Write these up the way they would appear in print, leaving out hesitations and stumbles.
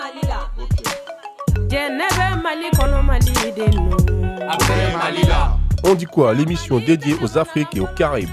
On dit quoi? L'émission dédiée aux Afriques et aux Caraïbes.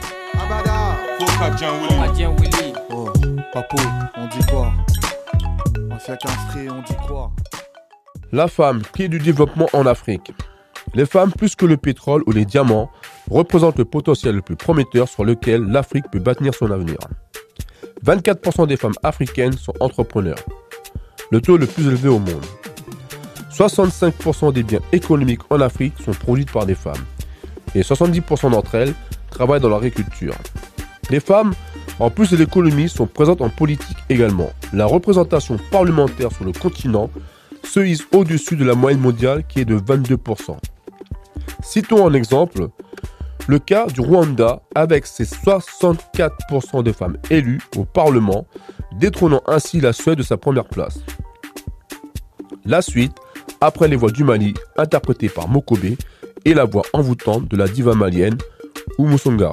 Oh, Papo, on dit quoi? On fait qu'un free, on dit quoi? La femme, clé du développement en Afrique. Les femmes, plus que le pétrole ou les diamants, représentent le potentiel le plus prometteur sur lequel l'Afrique peut bâtir son avenir. 24% des femmes africaines sont entrepreneurs, le taux le plus élevé au monde. 65% des biens économiques en Afrique sont produits par des femmes et 70% d'entre elles travaillent dans l'agriculture. Les femmes, en plus de l'économie, sont présentes en politique également. La représentation parlementaire sur le continent se hisse au-dessus de la moyenne mondiale qui est de 22%. Citons en exemple le cas du Rwanda avec ses 64% de femmes élues au Parlement, détrônant ainsi la Suède de sa première place. La suite, après les voix du Mali interprétées par Mokobé et la voix envoûtante de la diva malienne Oumou Sangaré.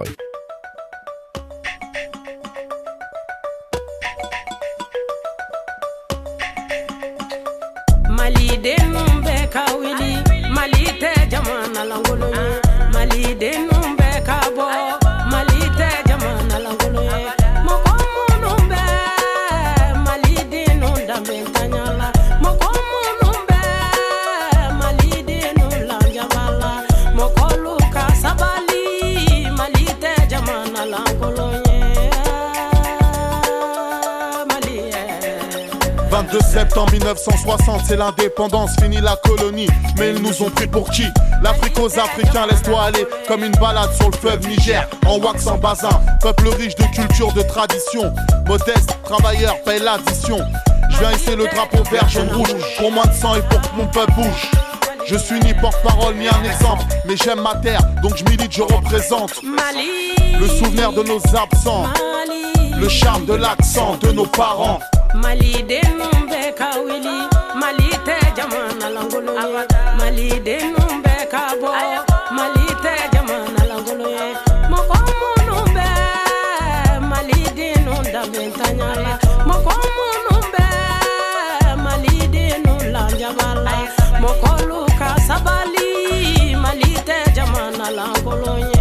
De septembre 1960, c'est l'indépendance, fini la colonie. Mais ils nous ont pris pour qui? L'Afrique aux Africains, laisse-toi aller comme une balade sur le fleuve Niger. En wax, en bazin, peuple riche de culture, de tradition. Modeste, travailleur, paye l'addition. Je viens hisser le drapeau vert, jaune, rouge. Pour moins de sang et pour que mon peuple bouge. Je suis ni porte-parole ni un exemple, mais j'aime ma terre, donc je milite, je représente le souvenir de nos absents, le charme de l'accent de nos parents. Mali de numbe kawili, Mali te jamana langolo ye, Mali de numbe kabo, Mali te jamana langolo ye, Mokomo numbe, Mali de nunda bentanyala, Mokomo numbe, Mali de nula jabala, Mokolu kasabali, Mali te jamana langolo ye.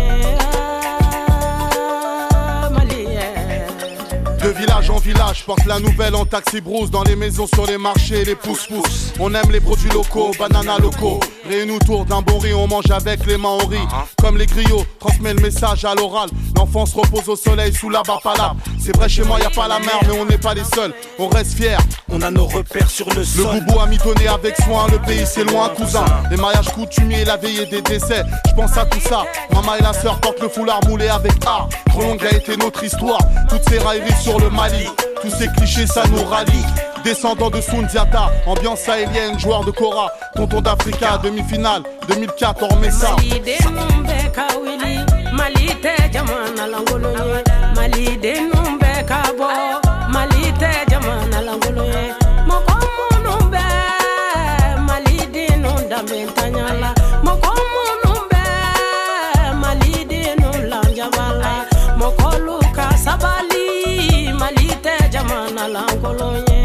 De village en village, porte la nouvelle en taxi brousse. Dans les maisons, sur les marchés, les pousse-pousse. On aime les produits locaux, bananas locaux. Réunis autour d'un bon riz, on mange avec les mains, on rit. Comme les griots, transmet le message à l'oral. L'enfance repose au soleil sous la barbala. C'est vrai, chez moi, y a pas la mer, mais on n'est pas les seuls. On reste fiers, on a nos repères sur le sol. Le boubou a mitonné avec soin, le pays c'est loin, cousin. Les mariages coutumiers, la veillée des décès. Je pense à tout ça. Maman et la sœur portent le foulard moulé avec art. Trop longue a été notre histoire. Toutes ces railleries sur le Mali. Tous ces clichés, ça nous rallie. Descendant de Soundiata, ambiance sahélienne, joueur de Kora. Tonton d'Africa, demi-finale, 2004, on remet ça. Mali de numbe kawili, Mali te jamana langolo ye, Mali de numbe kabo, Mali te jamana langolo ye, Mokomo numbe, Mali de nunda bentanyala, Mokomo numbe, Mali de nula jabala, Mokolu kasabali, Mali te jamana langolo ye.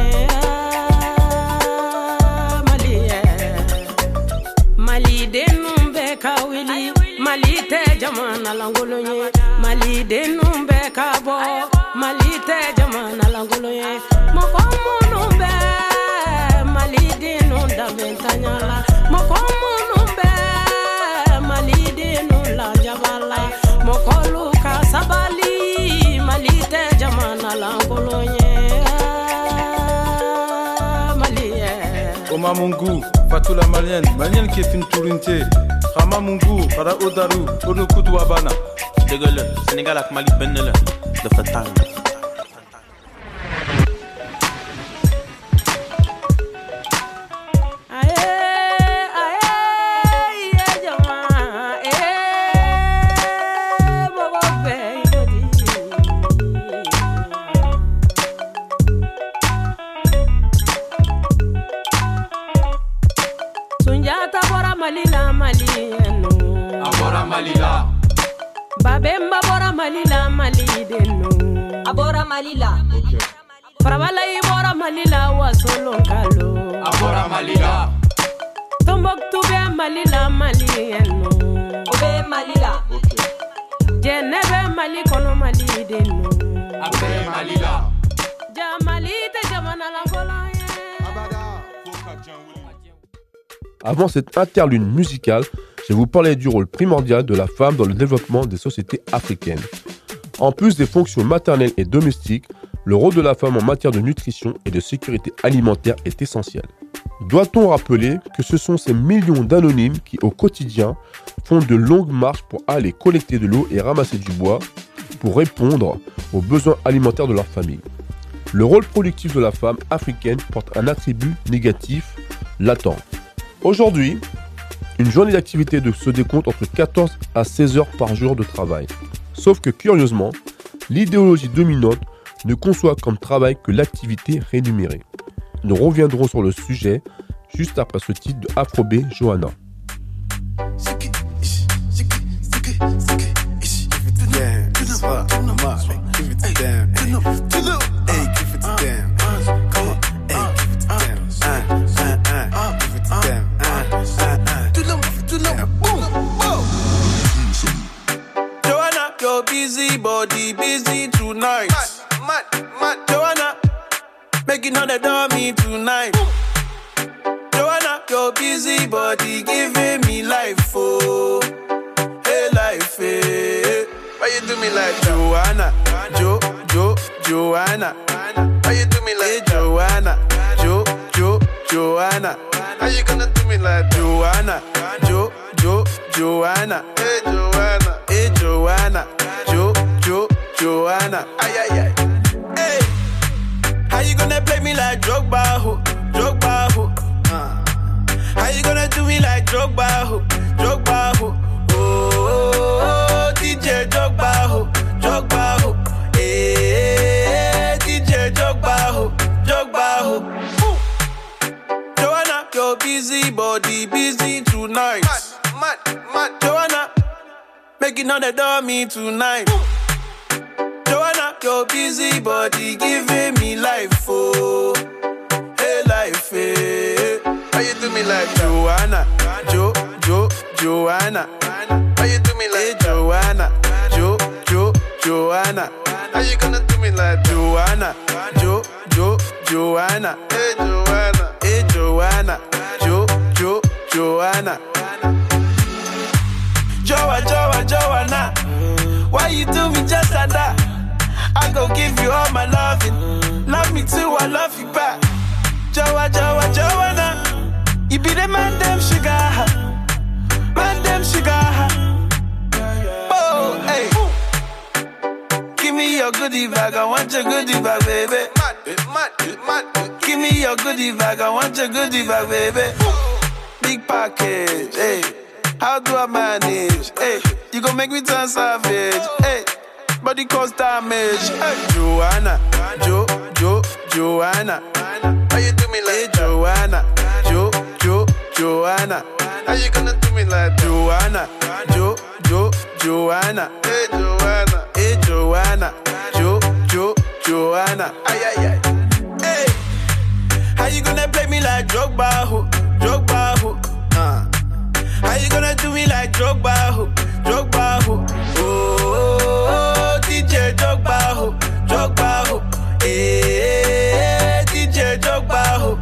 Mali de numbe kawili, Mali te jamana langolo ye, Mali de numbe kabo, Mali te jamana langolo ye, Mokomo numbe, Mali de nunda bentanyala, Mokomo numbe, Mali de nula jabala, Mokolu kasabali, Mali te jamana langolo ye. Oma Mungu, Fatula Malienne qui est une tourinte. Rama Mungu, Para Odaru, Onukutu Abana. Dégueule, Sénégal avec Mali Benele, de Fatal. Malila Malieno Abora Malila Babemba Bora Malila Malideno Abora Malila Farabala Ibora Malila Wasolonkalo Tombouctou be Mali la malienne Obe Mali la Jene be Mali kono Mali deno Abe Mali la Ja Mali te jamana la ngoloye. Avant cette interlude musicale, je vais vous parler du rôle primordial de la femme dans le développement des sociétés africaines. En plus des fonctions maternelles et domestiques, le rôle de la femme en matière de nutrition et de sécurité alimentaire est essentiel. Doit-on rappeler que ce sont ces millions d'anonymes qui, au quotidien, font de longues marches pour aller collecter de l'eau et ramasser du bois pour répondre aux besoins alimentaires de leur famille. Le rôle productif de la femme africaine porte un attribut négatif latent. Aujourd'hui, une journée d'activité se décompte entre 14 à 16 heures par jour de travail. Sauf que curieusement, l'idéologie dominante ne conçoit comme travail que l'activité rémunérée. Nous reviendrons sur le sujet juste après ce titre de Afro B Johanna. Johanna, your busy body busy tonight. Mad, Johanna, making $100 on me tonight. Johanna, your busy body giving me life, oh, hey life, hey. Why you do me like Johanna, Johanna? Why you do me like Johanna, Johanna? How you gonna do me like Johanna, Johanna? Hey Johanna, Johanna? Ay ay ay. Hey, how you gonna play me like Drogba, ho? How you gonna do me like Drogba, ho? Oh, DJ Drogba, ho? Hey, DJ Drogba, ho? Johanna, your busy body busy tonight. Mad, Johanna, making $100 on me tonight. Johanna, your busy body giving me life, oh, hey life, hey. How you do me like Johanna, Johanna? How you do me like Johanna, Johanna? How you gonna do me like Johanna, Johanna? Hey Johanna, Johanna? Johanna, why you do me just like that? I gon' give you all my loving. Love me too, I love you back. Johanna, you be the man, damn sugar. Oh, hey. Give me your goodie bag, I want your goodie bag, baby. Mad. Give me your goodie bag, I want your goodie bag, baby. Big package, hey. How do I manage? Hey, you gon' make me turn savage. Hey, body cause damage. Hey, Johanna, Johanna. How you do me like Johanna, Johanna? How you gonna do me like Johanna, Johanna? Hey Johanna, Johanna? Ay ay ay. Hey, how you gonna play me like Drogba, ho? How you gonna do me like Drogba, ho? Oh, DJ Drogba, ho? Hey, DJ Drogba, ho?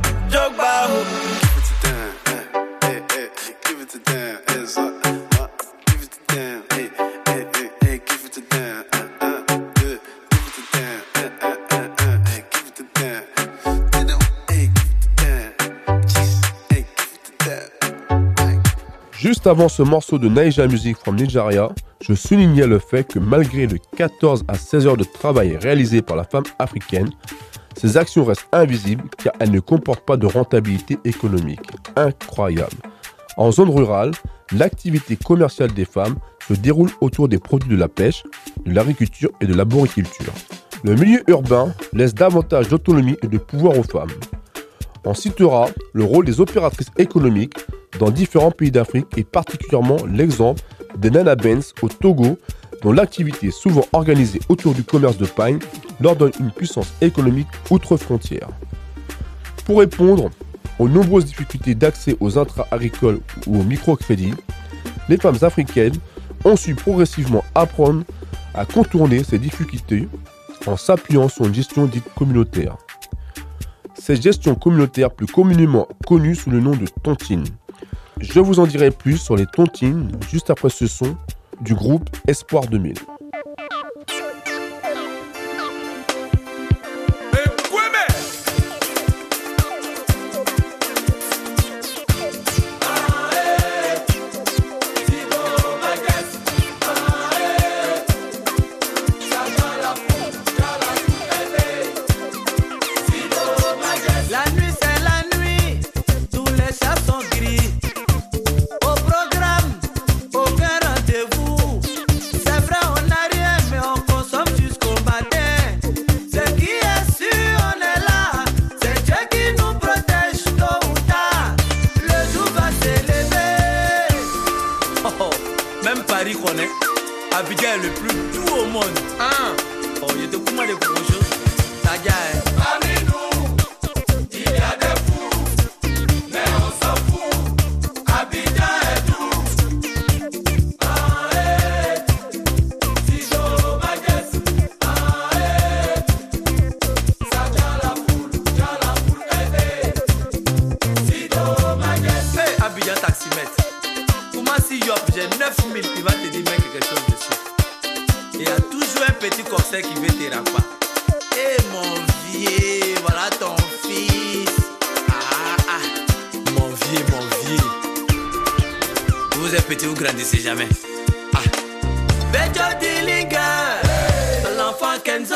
Give it to them, it's up. Give it to them, hey, give it to them, good. Give it to them, hey, give it to them. Hey, give it to them, jeez, hey, give it to them. Juste avant ce morceau de Naija Music from Nigeria, je soulignais le fait que malgré les 14 à 16 heures de travail réalisées par la femme africaine, ces actions restent invisibles car elles ne comportent pas de rentabilité économique. Incroyable. En zone rurale, l'activité commerciale des femmes se déroule autour des produits de la pêche, de l'agriculture et de la boriculture. Le milieu urbain laisse davantage d'autonomie et de pouvoir aux femmes. On citera le rôle des opératrices économiques dans différents pays d'Afrique et particulièrement l'exemple des Nana Benz au Togo, dont l'activité est souvent organisée autour du commerce de paille leur donne une puissance économique outre-frontière. Pour répondre aux nombreuses difficultés d'accès aux intrants agricoles ou au microcrédit, les femmes africaines ont su progressivement apprendre à contourner ces difficultés en s'appuyant sur une gestion dite communautaire. Cette gestion communautaire plus communément connue sous le nom de tontine. Je vous en dirai plus sur les tontines juste après ce son du groupe Espoir 2000. Abidjan est le plus doux au monde. Hein? Oh, il y a de comment des gros choses. Tadia, parmi nous, il y a des fous, mais on s'en fout. Abidjan est doux. Ah, eh, Sido Maguès. Ah, eh, ça tient la foule, aidé. Sido Maguès. Hey, Abidjan taximètre. Comment si Yop, j'ai 9000, il va te dire mec quelque chose dessus. Il y a toujours un petit corset qui veut te rapper. Eh mon vieux, voilà ton fils. Mon vieux. Vous êtes petit, vous grandissez jamais. Bejo Dillinger, l'enfant Kenzo.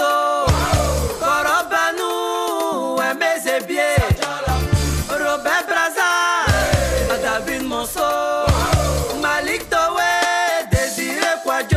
Korobanou, Aimé Zébier. Robert Braza, David Monceau. Malik Towe, Désiré Kwadjo.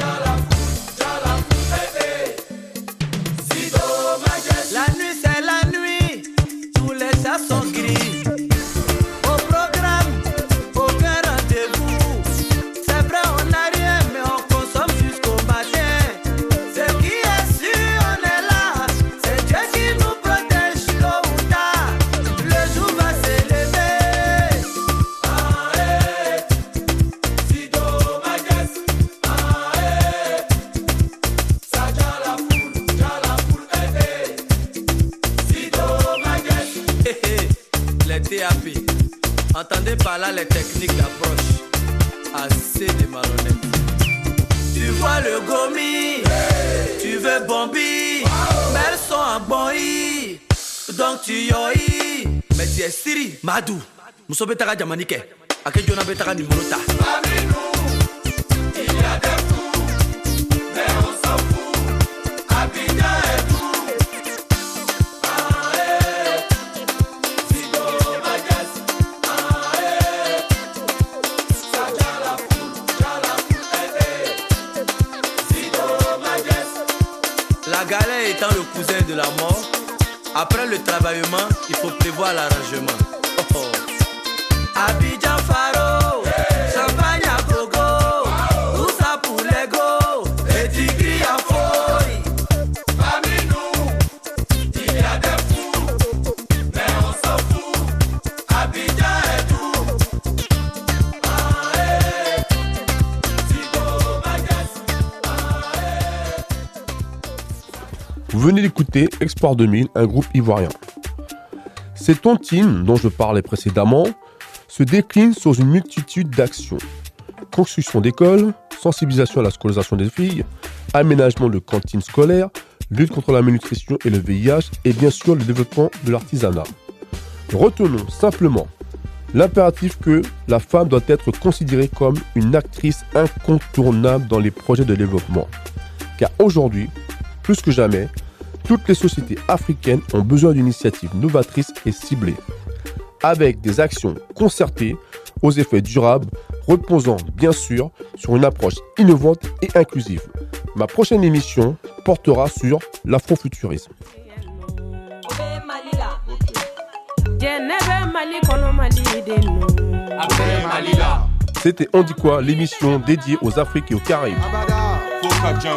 La nuit c'est la nuit, tous les chats sont gris. Au programme, aucun rendez-vous. C'est vrai on n'a rien mais on consomme jusqu'au matin. Ce qui est sûr on est là, c'est Dieu qui nous protège tôt ou tard. Le jour va s'élever. Ah eh, Sido Maguès. Ah eh, ça tient la foule aidé. Sido Maguès. Les TAP, entendez par là les techniques d'approche. Assez de malhonnêtes. Tu vois le gomi, tu veux bombi, mais elles sont en boi. Donc tu yoi, mais tu es Siri, Madou. Mousso betara jamanike, ake jona betara nimorota. Parmi nous, il y a des fous, mais on s'en fout. Abidjan est doux. Ah eh, Sido Maguès. Ah eh, ça tient la foule, aidé. Sido Maguès. La galère étant le cousin de la mort, après le travaillement, il faut prévoir l'arrangement. Oh, oh. Abidjan Faro, champagne à gogo, tout ça pour l'ego, et tigri à folie. Parmi nous, il y a des fous, mais on s'en fout. Abidjan est doux. Ah eh, Sido Maguès. Ah eh. Vous venez d'écouter Espoir 2000, un groupe ivoirien. Ces tontines dont je parlais précédemment se déclinent sur une multitude d'actions. Construction d'écoles, sensibilisation à la scolarisation des filles, aménagement de cantines scolaires, lutte contre la malnutrition et le VIH et bien sûr le développement de l'artisanat. Retenons simplement l'impératif que la femme doit être considérée comme une actrice incontournable dans les projets de développement. Car aujourd'hui, plus que jamais, toutes les sociétés africaines ont besoin d'initiatives novatrices et ciblées, avec des actions concertées aux effets durables, reposant bien sûr sur une approche innovante et inclusive. Ma prochaine émission portera sur l'afrofuturisme. C'était On dit quoi, l'émission dédiée aux Afriques et aux Caraïbes.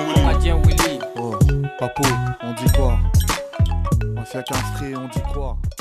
Oh, Papo, on dit quoi? On fait qu'un frère, on dit quoi?